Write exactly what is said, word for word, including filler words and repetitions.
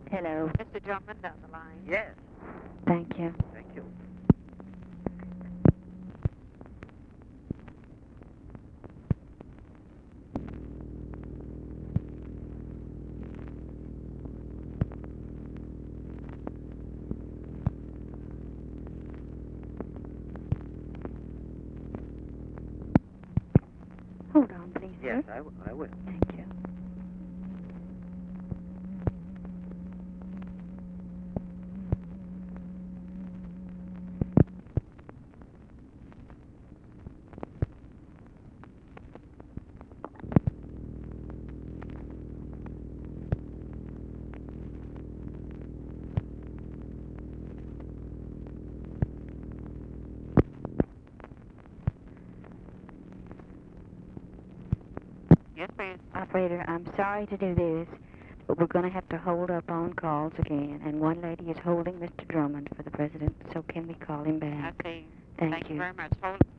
Hello. Mister Drummond on the line. Yes. Thank you. Thank you. Hold on, please, Yes, sir. I, w- I will. Thank you. Yes, ma'am. Operator, I'm sorry to do this, but we're going to have to hold up on calls again. And one lady is holding Mister Drummond for the president, so can we call him back? I see. Thank Thank you you. very much. Hold